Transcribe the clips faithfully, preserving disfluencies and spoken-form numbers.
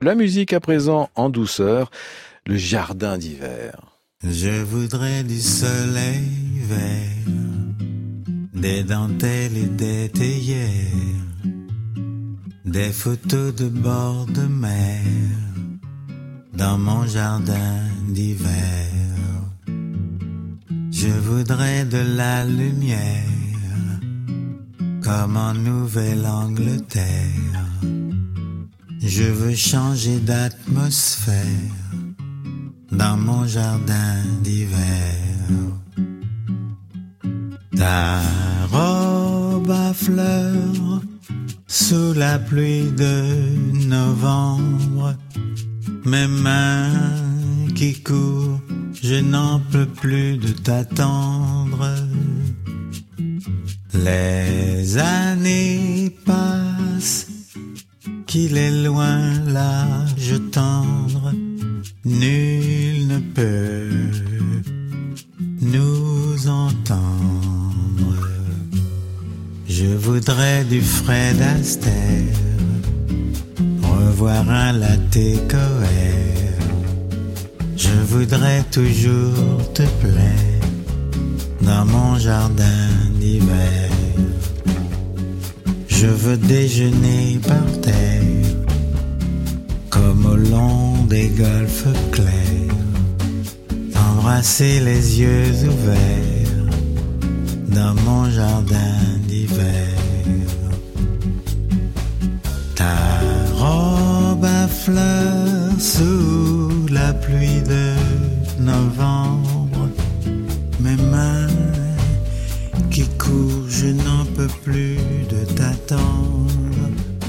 La musique à présent en douceur, le jardin d'hiver. Je voudrais du soleil vert, des dentelles et des théières, des photos de bord de mer, dans mon jardin d'hiver. Je voudrais de la lumière, comme en Nouvelle-Angleterre. Je veux changer d'atmosphère dans mon jardin d'hiver. Ta robe à fleurs sous la pluie de novembre, mes mains qui courent, je n'en peux plus de t'attendre. Les années passent, qu'il est loin l'âge tendre, nul ne peut nous entendre. Je voudrais du Fred Astaire, revoir un latte coère. Je voudrais toujours te plaire dans mon jardin d'hiver. Je veux déjeuner par terre, comme au long des golfes clairs, embrasser les yeux ouverts dans mon jardin d'hiver. Ta robe à fleurs sous la pluie de novembre, mes mains qui courent, je n'en peux plus de t'attendre.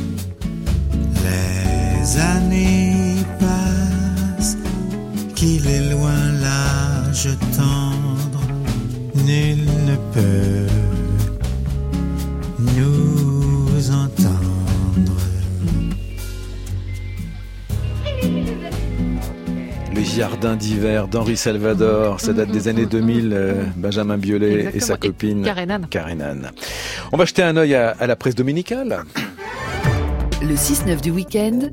Les années passent, qu'il est loin l'âge tendre, nul ne peut nous entendre. Le jardin d'hiver d'Henri Salvador, ça date des années deux mille, euh, Benjamin Biolay. Exactement. Et sa copine Karenan. Karenan. On va jeter un œil à, à la presse dominicale. Le six neuf du week-end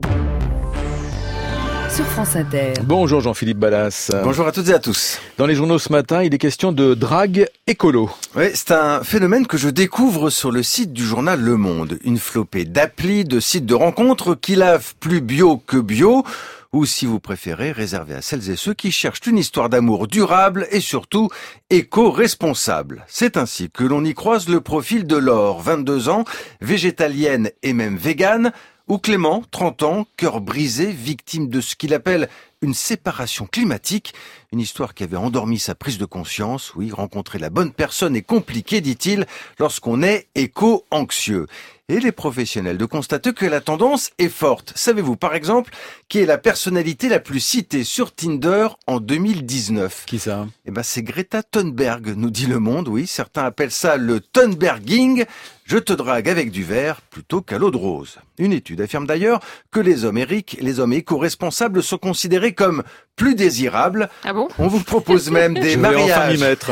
sur France Inter. Bonjour Jean-Philippe Ballas. Bonjour à toutes et à tous. Dans les journaux ce matin, il est question de drague écolo. Oui, c'est un phénomène que je découvre sur le site du journal Le Monde. Une flopée d'applis, de sites de rencontres qui lavent plus bio que bio, ou si vous préférez, réservé à celles et ceux qui cherchent une histoire d'amour durable et surtout éco-responsable. C'est ainsi que l'on y croise le profil de Laure, vingt-deux ans, végétalienne et même végane, ou Clément, trente ans, cœur brisé, victime de ce qu'il appelle une séparation climatique, une histoire qui avait endormi sa prise de conscience. Oui, rencontrer la bonne personne est compliqué, dit-il, lorsqu'on est éco-anxieux. Et les professionnels de constater que la tendance est forte. Savez-vous, par exemple, qui est la personnalité la plus citée sur Tinder en deux mille dix-neuf? Qui ça? Eh ben, c'est Greta Thunberg, nous dit Le Monde. Oui, certains appellent ça le Thunberging. Je te drague avec du verre plutôt qu'à l'eau de rose. Une étude affirme d'ailleurs que les hommes ériques, les hommes éco-responsables sont considérés comme plus désirables. Ah bon? On vous propose même des Je vais mariages. enfin m'y mettre.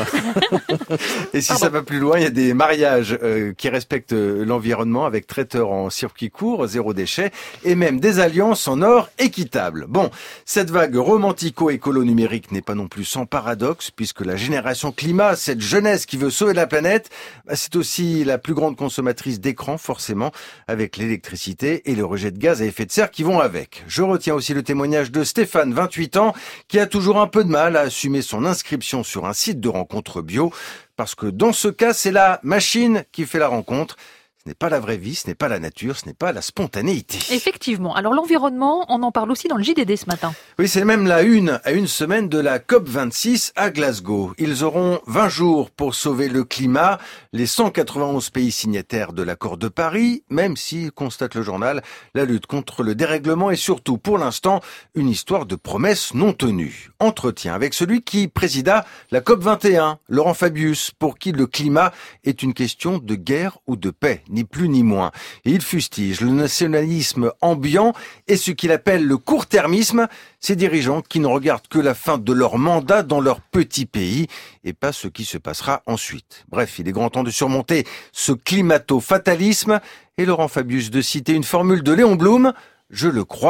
Et si Pardon. ça va plus loin, il y a des mariages euh, qui respectent l'environnement avec traiteur en circuit court, zéro déchet, et même des alliances en or équitable. Bon, cette vague romantico-écolo numérique n'est pas non plus sans paradoxe, puisque la génération climat, cette jeunesse qui veut sauver la planète, bah, c'est aussi la plus grande consommatrice d'écran, forcément, avec l'électricité et le rejet de gaz à effet de serre qui vont avec. Je retiens aussi le témoignage de Stéphane, vingt-huit ans, qui a toujours un peu de mal à assumer son inscription sur un site de rencontre bio, parce que dans ce cas, c'est la machine qui fait la rencontre. Ce n'est pas la vraie vie, ce n'est pas la nature, ce n'est pas la spontanéité. Effectivement. Alors l'environnement, on en parle aussi dans le J D D ce matin. Oui, c'est même la une, à une semaine de la COP vingt-six à Glasgow. Ils auront vingt jours pour sauver le climat, les cent quatre-vingt-onze pays signataires de l'accord de Paris, même si, constate le journal, la lutte contre le dérèglement est surtout, pour l'instant, une histoire de promesses non tenues. Entretien avec celui qui présida la COP vingt et un, Laurent Fabius, pour qui le climat est une question de guerre ou de paix, ni plus ni moins. Et il fustige le nationalisme ambiant et ce qu'il appelle le court-termisme, ces dirigeants qui ne regardent que la fin de leur mandat dans leur petit pays et pas ce qui se passera ensuite. Bref, il est grand temps de surmonter ce climato-fatalisme et Laurent Fabius de citer une formule de Léon Blum, je le crois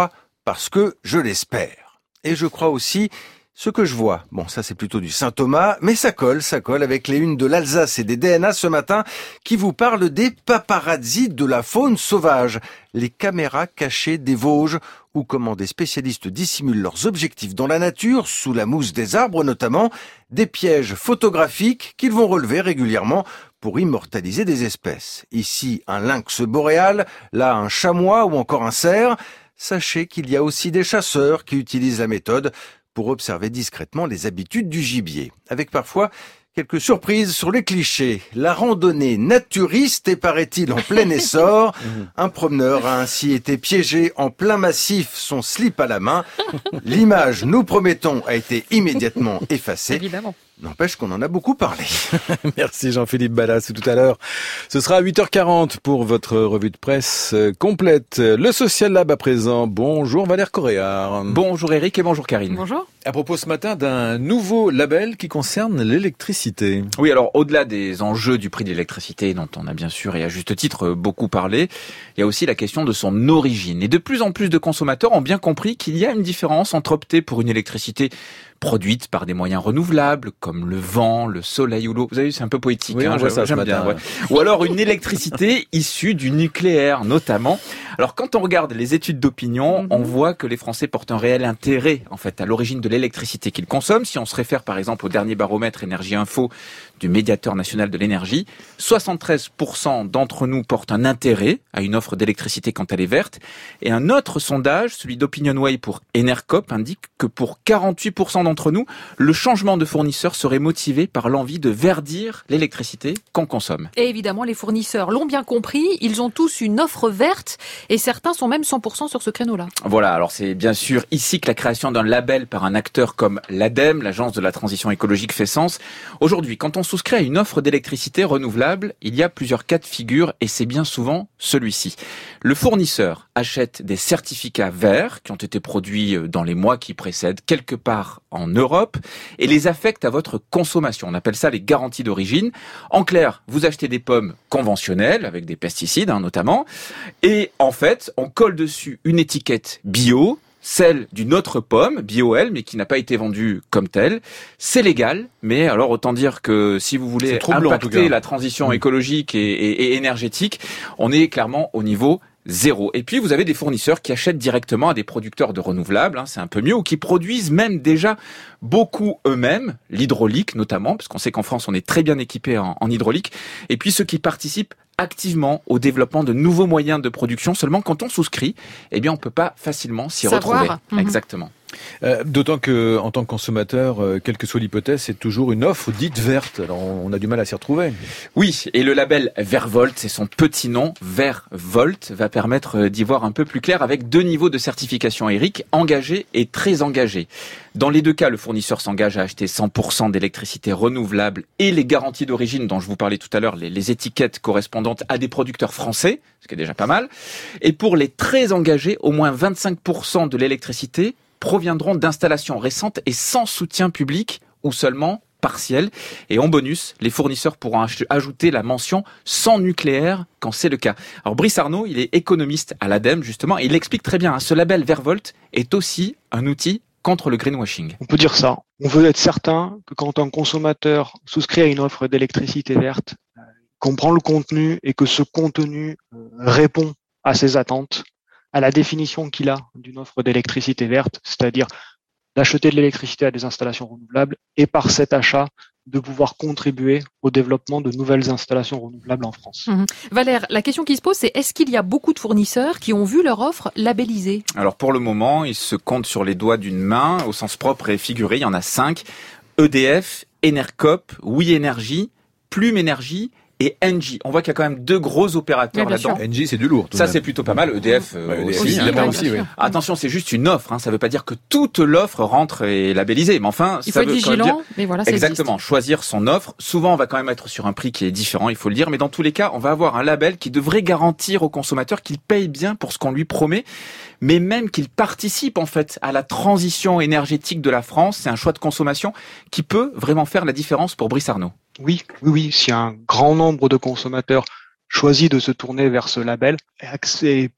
parce que je l'espère. Et je crois aussi ce que je vois. Bon, ça c'est plutôt du Saint Thomas, mais ça colle, ça colle avec les unes de l'Alsace et des D N A ce matin qui vous parlent des paparazzis de la faune sauvage, les caméras cachées des Vosges, ou comment des spécialistes dissimulent leurs objectifs dans la nature, sous la mousse des arbres notamment, des pièges photographiques qu'ils vont relever régulièrement pour immortaliser des espèces. Ici, un lynx boréal, là un chamois ou encore un cerf. Sachez qu'il y a aussi des chasseurs qui utilisent la méthode pour observer discrètement les habitudes du gibier, avec parfois quelques surprises sur les clichés. La randonnée naturiste est, paraît-il, en plein essor. Un promeneur a ainsi été piégé en plein massif, son slip à la main. L'image, nous promettons, a été immédiatement effacée. Évidemment. N'empêche qu'on en a beaucoup parlé. Merci Jean-Philippe Ballas, tout à l'heure. Ce sera à huit heures quarante pour votre revue de presse complète. Le Social Lab à présent. Bonjour Valère Coréard. Bonjour Eric et bonjour Karine. Bonjour. À propos ce matin d'un nouveau label qui concerne l'électricité. Oui, alors au-delà des enjeux du prix de l'électricité, dont on a bien sûr et à juste titre beaucoup parlé, il y a aussi la question de son origine. Et de plus en plus de consommateurs ont bien compris qu'il y a une différence entre opter pour une électricité produite par des moyens renouvelables, comme le vent, le soleil ou l'eau. Vous avez vu, c'est un peu poétique, oui, hein, on voit ça j'aime ce bien. matin. Ouais. Ou alors une électricité issue du nucléaire, notamment. Alors quand on regarde les études d'opinion, mm-hmm. on voit que les Français portent un réel intérêt, en fait, à l'origine de l'électricité qu'ils consomment. Si on se réfère, par exemple, au dernier baromètre Énergie Info du Médiateur national de l'énergie, soixante-treize pour cent d'entre nous portent un intérêt à une offre d'électricité quand elle est verte. Et un autre sondage, celui d'OpinionWay pour Enercop, indique que pour quarante-huit pour cent d'entre nous, le changement de fournisseur serait motivé par l'envie de verdir l'électricité qu'on consomme. Et évidemment, les fournisseurs l'ont bien compris, ils ont tous une offre verte et certains sont même cent pour cent sur ce créneau-là. Voilà, alors c'est bien sûr ici que la création d'un label par un acteur comme l'ADEME, l'Agence de la transition écologique, fait sens. Aujourd'hui, quand on souscrit à une offre d'électricité renouvelable, il y a plusieurs cas de figure et c'est bien souvent celui-ci. Le fournisseur achète des certificats verts qui ont été produits dans les mois qui précèdent quelque part en Europe et les affecte à votre consommation. On appelle ça les garanties d'origine. En clair, vous achetez des pommes conventionnelles avec des pesticides hein, notamment et en fait, on colle dessus une étiquette bio, celle d'une autre pomme, bio elle, mais qui n'a pas été vendue comme telle. C'est légal, mais alors autant dire que si vous voulez impacter la transition écologique et, et, et énergétique, on est clairement au niveau zéro. Et puis vous avez des fournisseurs qui achètent directement à des producteurs de renouvelables, hein, c'est un peu mieux, ou qui produisent même déjà beaucoup eux-mêmes, l'hydraulique notamment, parce qu'on sait qu'en France on est très bien équipé en, en hydraulique, et puis ceux qui participent activement au développement de nouveaux moyens de production. Seulement quand on souscrit, eh bien on peut pas facilement s'y Savoir. retrouver. Mmh. Exactement. Euh, d'autant que, en tant que consommateur, euh, quelle que soit l'hypothèse, c'est toujours une offre dite verte. Alors, on a du mal à s'y retrouver. Oui, et le label Vervolt, c'est son petit nom, Vervolt, va permettre d'y voir un peu plus clair avec deux niveaux de certification, Eric, engagé et très engagé. Dans les deux cas, le fournisseur s'engage à acheter cent pour cent d'électricité renouvelable et les garanties d'origine dont je vous parlais tout à l'heure, les, les étiquettes correspondantes à des producteurs français, ce qui est déjà pas mal. Et pour les très engagés, au moins vingt-cinq pour cent de l'électricité proviendront d'installations récentes et sans soutien public ou seulement partiel. Et en bonus, les fournisseurs pourront ajouter la mention sans nucléaire quand c'est le cas. Alors Brice Arnaud, il est économiste à l'ADEME justement, et il explique très bien, hein, ce label Vervolt est aussi un outil contre le greenwashing. On peut dire ça. On veut être certain que quand un consommateur souscrit à une offre d'électricité verte, comprend le contenu et que ce contenu répond à ses attentes, à la définition qu'il a d'une offre d'électricité verte, c'est-à-dire d'acheter de l'électricité à des installations renouvelables et par cet achat de pouvoir contribuer au développement de nouvelles installations renouvelables en France. Mmh. Valère, la question qui se pose, c'est est-ce qu'il y a beaucoup de fournisseurs qui ont vu leur offre labellisée ? Alors pour le moment, ils se comptent sur les doigts d'une main, au sens propre et figuré, il y en a cinq. E D F, Enercop, Oui Énergie, Plume Énergie et Engie. On voit qu'il y a quand même deux gros opérateurs là-dedans. Engie, c'est du lourd. Ça, c'est plutôt pas mal. E D F euh, ouais, aussi. aussi, Hein, ouais, aussi oui. Attention, c'est juste une offre. Hein. Ça ne veut pas dire que toute l'offre rentre et est labellisée. Mais enfin, il ça faut veut être quand même vigilant. dire... Mais voilà, ça Exactement. existe. Choisir son offre. Souvent, on va quand même être sur un prix qui est différent, il faut le dire. Mais dans tous les cas, on va avoir un label qui devrait garantir au consommateur qu'il paye bien pour ce qu'on lui promet, mais même qu'il participe en fait à la transition énergétique de la France. C'est un choix de consommation qui peut vraiment faire la différence pour Brice Arnaud. Oui, oui, oui. Si un grand nombre de consommateurs choisit de se tourner vers ce label, c'est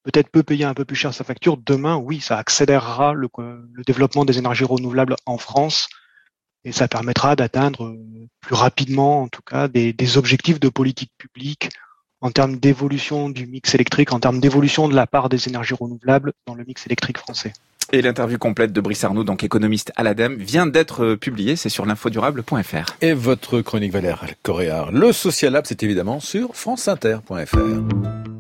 peut-être peut payer un peu plus cher sa facture, demain, oui, ça accélérera le, le développement des énergies renouvelables en France et ça permettra d'atteindre plus rapidement, en tout cas, des, des objectifs de politique publique en termes d'évolution du mix électrique, en termes d'évolution de la part des énergies renouvelables dans le mix électrique français. Et l'interview complète de Brice Arnaud, donc économiste à l'ADEME, vient d'être publiée, c'est sur l'infodurable point f r. Et votre chronique Valère Coréard, le Social Lab, c'est évidemment sur franceinter point f r.